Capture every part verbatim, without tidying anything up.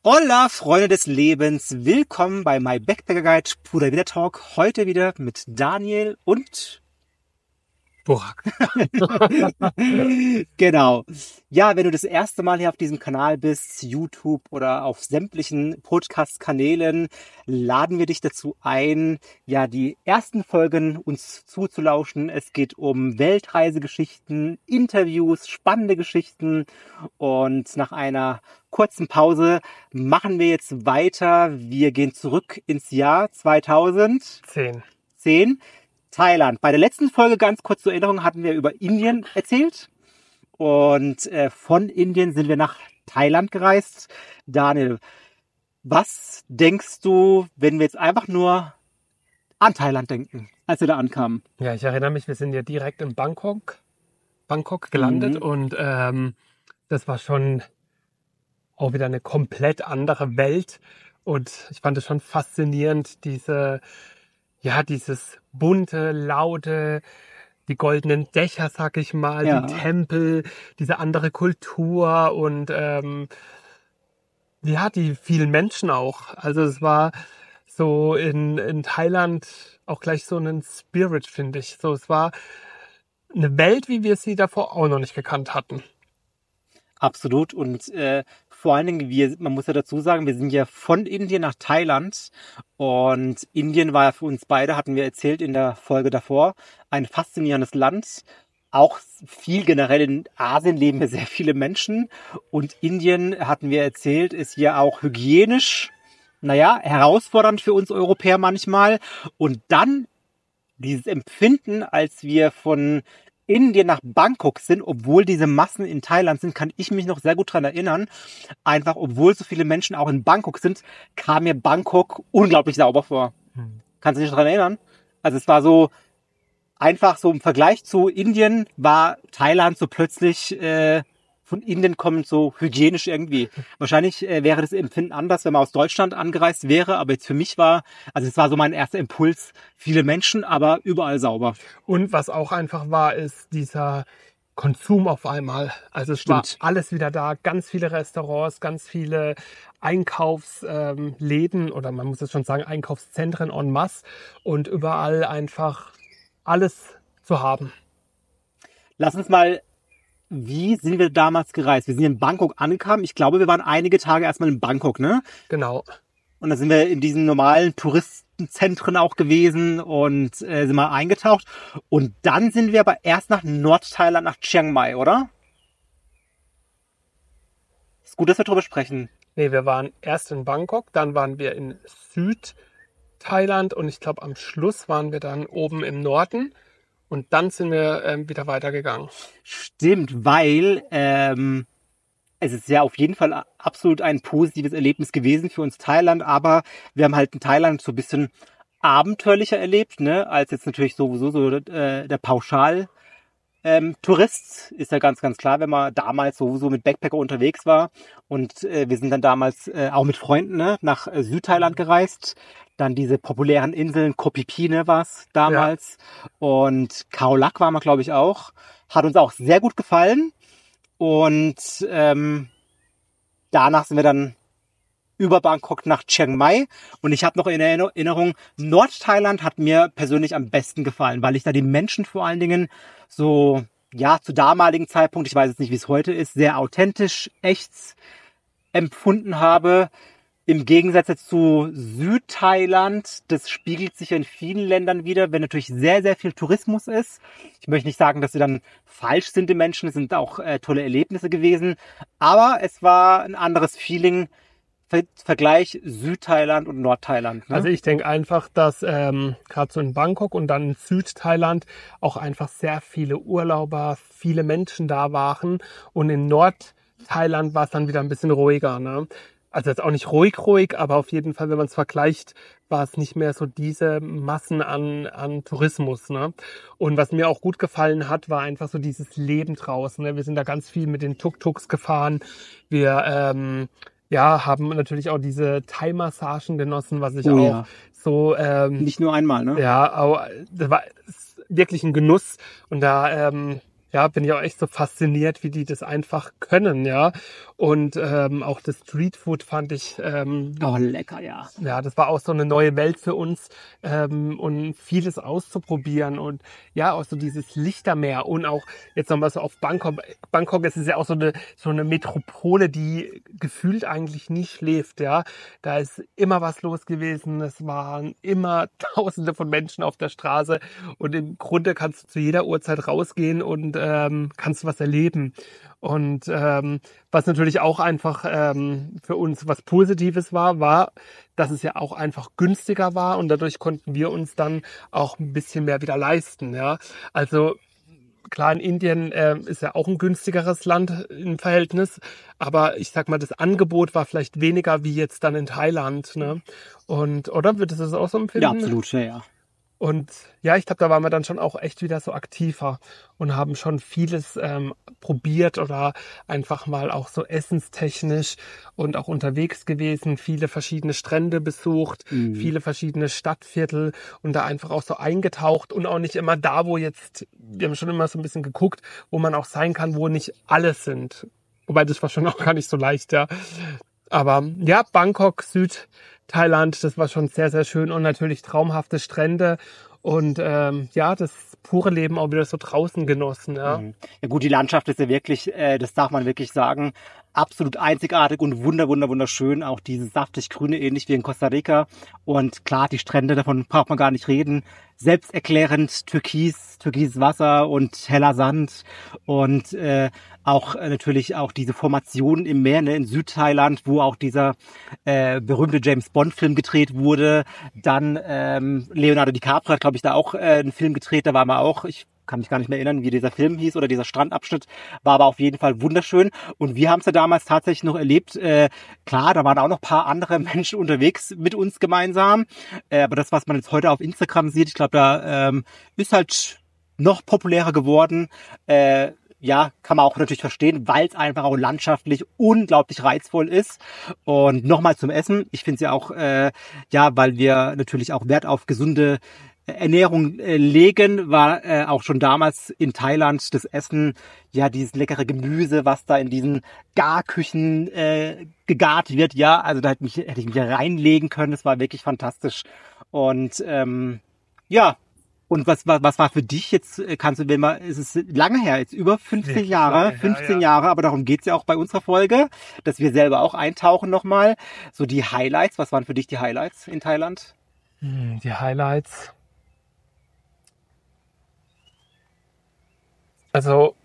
Hola, Freunde des Lebens. Willkommen bei My Backpacker Guide Puder Wieder Talk. Heute wieder mit Daniel und Burak. Genau. Ja, wenn du das erste Mal hier auf diesem Kanal bist, YouTube oder auf sämtlichen Podcast-Kanälen, laden wir dich dazu ein, ja, die ersten Folgen uns zuzulauschen. Es geht um Weltreisegeschichten, Interviews, spannende Geschichten und nach einer kurzen Pause machen wir jetzt weiter. Wir gehen zurück ins Jahr zweitausendzehn. Zehn. Thailand. Bei der letzten Folge, ganz kurz zur Erinnerung, hatten wir über Indien erzählt. Und äh, von Indien sind wir nach Thailand gereist. Daniel, was denkst du, wenn wir jetzt einfach nur an Thailand denken, als wir da ankamen? Ja, ich erinnere mich, wir sind ja direkt in Bangkok, Bangkok gelandet Mhm. und ähm, das war schon auch wieder eine komplett andere Welt. Und ich fand es schon faszinierend, diese, ja, dieses bunte, laute, die goldenen Dächer, sag ich mal, Ja. die Tempel, diese andere Kultur und ähm, ja, die vielen Menschen auch. Also es war so in, in Thailand auch gleich so ein Spirit, finde ich. So, es war eine Welt, wie wir sie davor auch noch nicht gekannt hatten. Absolut. Und äh, vor allen Dingen, wir, man muss ja dazu sagen, wir sind ja von Indien nach Thailand. Und Indien war ja für uns beide, hatten wir erzählt in der Folge davor, ein faszinierendes Land. Auch viel generell in Asien leben ja sehr viele Menschen. Und Indien, hatten wir erzählt, ist ja auch hygienisch, naja, herausfordernd für uns Europäer manchmal. Und dann dieses Empfinden, als wir von Indien nach Bangkok sind, obwohl diese Massen in Thailand sind, kann ich mich noch sehr gut dran erinnern. Einfach, obwohl so viele Menschen auch in Bangkok sind, kam mir Bangkok unglaublich sauber vor. Hm. Kannst du dich daran erinnern? Also es war so einfach so im Vergleich zu Indien war Thailand so plötzlich äh, von Indien kommend so hygienisch irgendwie. Wahrscheinlich äh, wäre das Empfinden anders, wenn man aus Deutschland angereist wäre, aber jetzt für mich war, also es war so mein erster Impuls, viele Menschen, aber überall sauber. Und was auch einfach war, ist dieser Konsum auf einmal. Also es war Stimmt. alles wieder da, ganz viele Restaurants, ganz viele Einkaufsläden oder man muss es schon sagen, Einkaufszentren en masse und überall einfach alles zu haben. Lass uns mal, wie sind wir damals gereist? Wir sind in Bangkok angekommen. Ich glaube, wir waren einige Tage erstmal in Bangkok, ne? Genau. Und da sind wir in diesen normalen Touristenzentren auch gewesen und äh, sind mal eingetaucht. Und dann sind wir aber erst nach Nordthailand, nach Chiang Mai, oder? Ist gut, dass wir drüber sprechen. Nee, wir waren erst in Bangkok, dann waren wir in Südthailand und ich glaube am Schluss waren wir dann oben im Norden und dann sind wir ähm, wieder weitergegangen. Stimmt, weil ähm, es ist ja auf jeden Fall absolut ein positives Erlebnis gewesen für uns Thailand, aber wir haben halt in Thailand so ein bisschen abenteuerlicher erlebt, ne, als jetzt natürlich sowieso so äh, der Pauschal ähm, Tourist. Ist ja ganz, ganz klar, wenn man damals sowieso mit Backpacker unterwegs war. Und äh, wir sind dann damals äh, auch mit Freunden ne, nach äh, Südthailand gereist. Dann diese populären Inseln, Koh Phi Phi ne, war es damals. Und Khao Lak waren wir, glaube ich, auch. Hat uns auch sehr gut gefallen. Und ähm, danach sind wir dann über Bangkok nach Chiang Mai. Und ich habe noch in Erinnerung, Nordthailand hat mir persönlich am besten gefallen, weil ich da die Menschen vor allen Dingen so, ja, zu damaligen Zeitpunkt, ich weiß jetzt nicht, wie es heute ist, sehr authentisch, echt empfunden habe. Im Gegensatz jetzt zu Südthailand, das spiegelt sich in vielen Ländern wieder, wenn natürlich sehr, sehr viel Tourismus ist. Ich möchte nicht sagen, dass sie dann falsch sind, die Menschen. Es sind auch äh, tolle Erlebnisse gewesen. Aber es war ein anderes Feeling, Ver Vergleich Südthailand und Nordthailand. Ne? Also ich denke einfach, dass ähm, gerade so in Bangkok und dann in Südthailand auch einfach sehr viele Urlauber, viele Menschen da waren und in Nordthailand war es dann wieder ein bisschen ruhiger. Ne? Also jetzt auch nicht ruhig, ruhig, aber auf jeden Fall, wenn man es vergleicht, war es nicht mehr so diese Massen an, an Tourismus. Ne? Und was mir auch gut gefallen hat, war einfach so dieses Leben draußen. Ne? Wir sind da ganz viel mit den Tuk-Tuks gefahren. Wir ähm, ja, haben natürlich auch diese Thai-Massagen genossen, was ich Oh auch ja. so ähm, Nicht nur einmal, ne? ja, auch, das war wirklich ein Genuss. Und da ähm, ja, bin ich auch echt so fasziniert, wie die das einfach können, ja. Und ähm, auch das Streetfood fand ich, ähm, Oh, lecker, ja. ja, das war auch so eine neue Welt für uns ähm, und vieles auszuprobieren und ja, auch so dieses Lichtermeer und auch jetzt nochmal so auf Bangkok. Bangkok, es ist ja auch so eine so eine Metropole, die gefühlt eigentlich nie schläft, ja. Da ist immer was los gewesen, es waren immer Tausende von Menschen auf der Straße und im Grunde kannst du zu jeder Uhrzeit rausgehen und ähm, kannst was erleben. Und ähm, was natürlich auch einfach ähm, für uns was Positives war, war, dass es ja auch einfach günstiger war und dadurch konnten wir uns dann auch ein bisschen mehr wieder leisten. Ja, also klar, in Indien äh, ist ja auch ein günstigeres Land im Verhältnis, aber ich sag mal, das Angebot war vielleicht weniger wie jetzt dann in Thailand. Ne? Und oder würdest du das auch so Ja, empfinden? absolut, ja, ja. Und ja, ich glaube, da waren wir dann schon auch echt wieder so aktiver und haben schon vieles ähm, probiert oder einfach mal auch so essenstechnisch und auch unterwegs gewesen, viele verschiedene Strände besucht, Mhm. viele verschiedene Stadtviertel und da einfach auch so eingetaucht und auch nicht immer da, wo jetzt, wir haben schon immer so ein bisschen geguckt, wo man auch sein kann, wo nicht alle sind. Wobei das war schon auch gar nicht so leicht, ja. Aber ja, Bangkok, Südthailand, das war schon sehr, sehr schön und natürlich traumhafte Strände und ähm, ja, das pure Leben auch wieder so draußen genossen. Ja, Mhm. Ja gut, die Landschaft ist ja wirklich, äh, das darf man wirklich sagen, absolut einzigartig und wunder, wunder, wunderschön. Auch dieses saftig Grüne, ähnlich wie in Costa Rica. Und klar, die Strände, davon braucht man gar nicht reden. Selbsterklärend türkis, türkises Wasser und heller Sand. Und äh, auch äh, natürlich auch diese Formation im Meer, ne, in Südthailand, wo auch dieser äh, berühmte James Bond-Film gedreht wurde. Dann ähm, Leonardo DiCaprio hat, glaube ich, da auch äh, einen Film gedreht. Da war man auch, ich kann mich gar nicht mehr erinnern, wie dieser Film hieß oder dieser Strandabschnitt, war aber auf jeden Fall wunderschön. Und wir haben es ja damals tatsächlich noch erlebt. Äh, klar, da waren auch noch ein paar andere Menschen unterwegs mit uns gemeinsam. Äh, aber das, was man jetzt heute auf Instagram sieht, ich glaube, da ähm, ist halt noch populärer geworden. Äh, ja, kann man auch natürlich verstehen, weil es einfach auch landschaftlich unglaublich reizvoll ist. Und nochmal zum Essen. Ich finde es ja auch, äh, ja, weil wir natürlich auch Wert auf gesunde Ernährung äh, legen, war äh, auch schon damals in Thailand das Essen, ja, dieses leckere Gemüse, was da in diesen Garküchen äh, gegart wird, ja, also da hätte, mich, hätte ich mich reinlegen können, das war wirklich fantastisch. Und ähm, ja, und was war, was war für dich jetzt, äh, kannst du, wenn man, es ist lange her, jetzt über fünfzehn wirklich Jahre, lange her, fünfzehn ja. Jahre, aber darum geht's ja auch bei unserer Folge, dass wir selber auch eintauchen nochmal. So die Highlights, was waren für dich die Highlights in Thailand? Hm, die Highlights. Also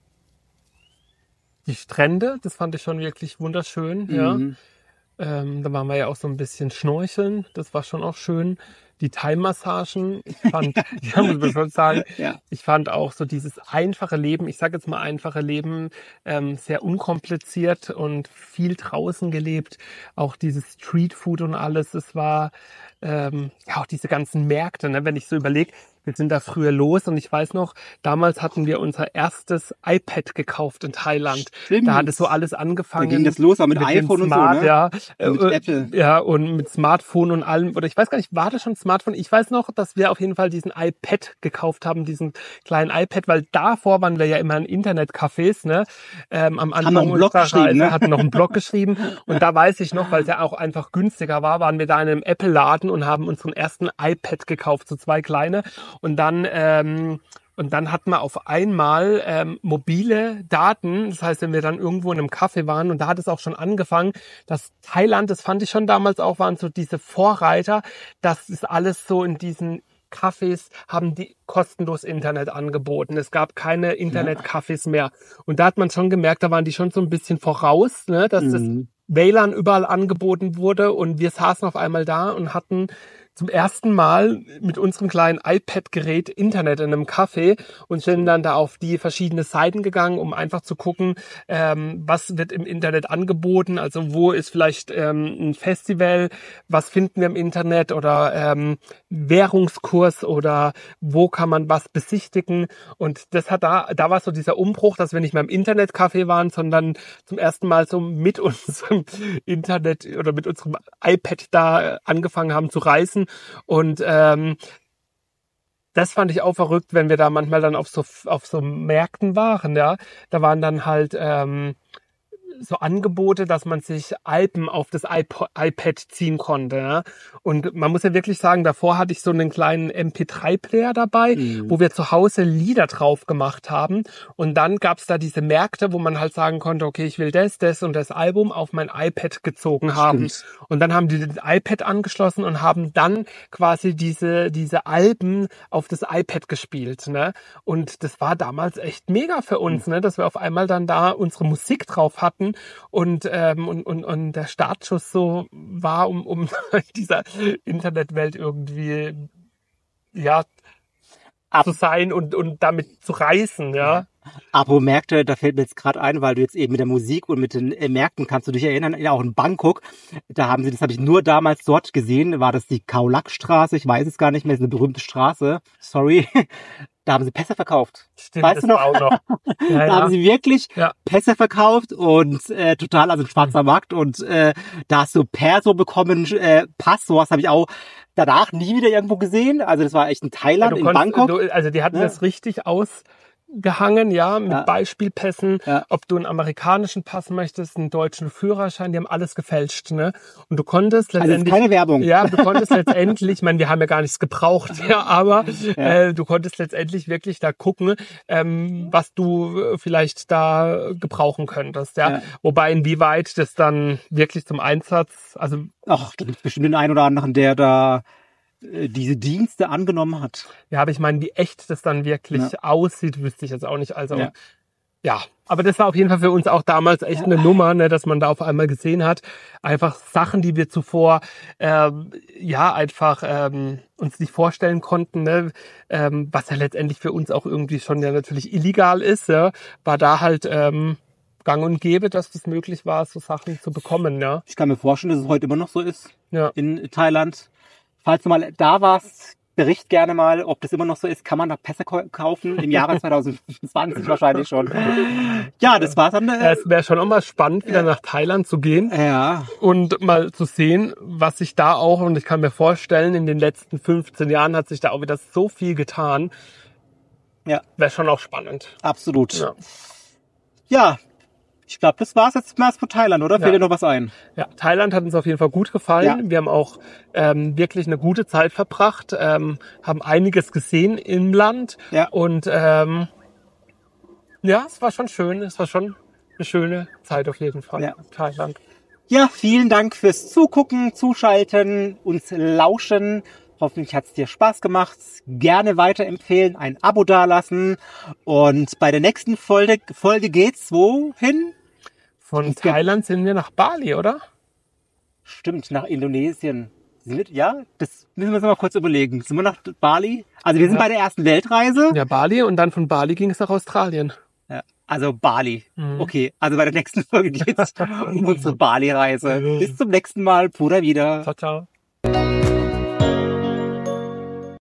die Strände, das fand ich schon wirklich wunderschön, ja. Mhm. Ähm, da waren wir ja auch so ein bisschen schnorcheln, das war schon auch schön. Die Thai-Massagen, ich fand, ja, muss man schon sagen, Ja. ich fand auch so dieses einfache Leben, ich sage jetzt mal einfache Leben, ähm, sehr unkompliziert und viel draußen gelebt. Auch dieses Streetfood und alles, es war ähm, ja auch diese ganzen Märkte, ne? Wenn ich so überlege, wir sind da früher los und ich weiß noch, damals hatten wir unser erstes iPad gekauft in Thailand. Stimmt. Da hat es so alles Da angefangen. ging das los, auch mit, dem iPhone und so, Smart, ne? ja, Und mit äh, Apple. ja, und mit Smartphone und allem. Oder ich weiß gar nicht, war das schon Smartphone? Ich weiß noch, dass wir auf jeden Fall diesen iPad gekauft haben, diesen kleinen iPad, weil davor waren wir ja immer in Internetcafés, ne? Ähm, am Haben noch Anfang einen Blog unserer geschrieben, Reise ne? hatten noch einen Blog geschrieben. Und da weiß ich noch, weil es ja auch einfach günstiger war, waren wir da in einem Apple-Laden und haben unseren ersten iPad gekauft, so zwei kleine. Und dann ähm, und dann hatten wir auf einmal ähm, mobile Daten. Das heißt, wenn wir dann irgendwo in einem Café waren, und da hat es auch schon angefangen, dass Thailand, das fand ich schon damals auch, waren so diese Vorreiter, dass es alles so in diesen Cafés haben die kostenlos Internet angeboten. Es gab keine Internetcafés mehr. Und da hat man schon gemerkt, da waren die schon so ein bisschen voraus, ne, dass das Mhm. W L A N überall angeboten wurde und wir saßen auf einmal da und hatten zum ersten Mal mit unserem kleinen iPad-Gerät Internet in einem Café und sind dann da auf die verschiedenen Seiten gegangen, um einfach zu gucken, ähm, was wird im Internet angeboten, also wo ist vielleicht ähm, ein Festival, was finden wir im Internet oder ähm, Währungskurs oder wo kann man was besichtigen, und das hat da, da war so dieser Umbruch, dass wir nicht mehr im Internetcafé waren, sondern zum ersten Mal so mit unserem Internet oder mit unserem iPad da angefangen haben zu reisen. Und ähm, Das fand ich auch verrückt, wenn wir da manchmal dann auf so auf so Märkten waren, ja. Da waren dann halt ähm, so Angebote, dass man sich Alben auf das iPod, iPad ziehen konnte. Ja? Und man muss ja wirklich sagen, davor hatte ich so einen kleinen M P drei Player dabei, Mhm. wo wir zu Hause Lieder drauf gemacht haben. Und dann gab's da diese Märkte, wo man halt sagen konnte, okay, ich will das, das und das Album auf mein iPad gezogen haben. Stimmt. Und dann haben die das iPad angeschlossen und haben dann quasi diese diese Alben auf das iPad gespielt. Ne? Und das war damals echt mega für uns, ne? Dass wir auf einmal dann da unsere Musik drauf hatten und ähm, und, und und der Startschuss so war, um um in dieser Internetwelt irgendwie ja Ab- zu sein und und damit zu reisen, ja. Apropos Märkte, da fällt mir jetzt gerade ein, weil du jetzt eben mit der Musik und mit den äh, Märkten, kannst du dich erinnern, ja, auch in Bangkok, da haben sie, das habe ich nur damals dort gesehen, war das die Khao Lak Straße, ich weiß es gar nicht mehr, ist eine berühmte Straße, sorry, da haben sie Pässe verkauft. Stimmt, Weißt das du noch? war auch noch. Ja, Da ja. haben sie wirklich Ja. Pässe verkauft und äh, total, also ein schwarzer Markt und äh, da hast du Perso bekommen, äh, Pass, sowas habe ich auch danach nie wieder irgendwo gesehen, also das war echt in Ja, Thailand, du in konntest, Bangkok. du, also die hatten Ne? das richtig ausgehangen, ja, mit Ja. Beispielpässen, Ja. ob du einen amerikanischen Pass möchtest, einen deutschen Führerschein, die haben alles gefälscht, ne? Und du konntest Also jetzt letztendlich, keine Werbung. ja, du konntest letztendlich, ich meine, wir haben ja gar nichts gebraucht, ja, aber Ja. äh, du konntest letztendlich wirklich da gucken, ähm, was du äh, vielleicht da gebrauchen könntest, ja? Ja. Wobei inwieweit das dann wirklich zum Einsatz, also Ach, da gibt es bestimmt den einen oder anderen, der da äh, diese Dienste angenommen hat. ja, aber ich meine, wie echt das dann wirklich Ja. aussieht, wüsste ich jetzt auch nicht. Also Ja. ja, aber das war auf jeden Fall für uns auch damals echt eine Nummer, ne, dass man da auf einmal gesehen hat, einfach Sachen, die wir zuvor ähm, ja einfach ähm, uns nicht vorstellen konnten, ne, ähm, was ja letztendlich für uns auch irgendwie schon ja natürlich illegal ist, ja, war da halt ähm, gang und gäbe, dass das möglich war, so Sachen zu bekommen, ja. Ich kann mir vorstellen, dass es heute immer noch so ist Ja. in Thailand. Falls du mal da warst, bericht gerne mal, ob das immer noch so ist. Kann man da Pässe kau- kaufen? Im Jahre zwanzig fünfundzwanzig wahrscheinlich schon. Ja, das war's dann. Ja, Äh, es wäre schon auch mal spannend, wieder nach Thailand zu gehen. ja, Und mal zu sehen, was sich da auch, und ich kann mir vorstellen, in den letzten fünfzehn Jahren hat sich da auch wieder so viel getan. ja, Wäre schon auch spannend. absolut. Ja. Ja, ich glaube, das war's jetzt mal von Thailand, oder? Ja. Fällt dir noch was ein? Ja, Thailand hat uns auf jeden Fall gut gefallen. Ja. Wir haben auch ähm, wirklich eine gute Zeit verbracht, ähm, haben einiges gesehen im Land. Ja. Und ähm, ja, es war schon schön. Es war schon eine schöne Zeit auf jeden Fall. Ja. Thailand. Ja, vielen Dank fürs Zugucken, Zuschalten, uns lauschen. Hoffentlich hat's dir Spaß gemacht. Gerne weiterempfehlen, ein Abo dalassen. Und bei der nächsten Folge, Folge geht's wohin? Von Ich glaub- Thailand sind wir nach Bali, oder? Stimmt, nach Indonesien. Sind wir, ja, das müssen wir uns mal kurz überlegen. Sind wir nach Bali? Also wir sind Ja. bei der ersten Weltreise. Ja, Bali, und dann von Bali ging es nach Australien. Ja, also Bali. Mhm. Okay, also bei der nächsten Folge geht's um unsere Bali-Reise. Bis zum nächsten Mal. Pura wieder. Ciao, ciao.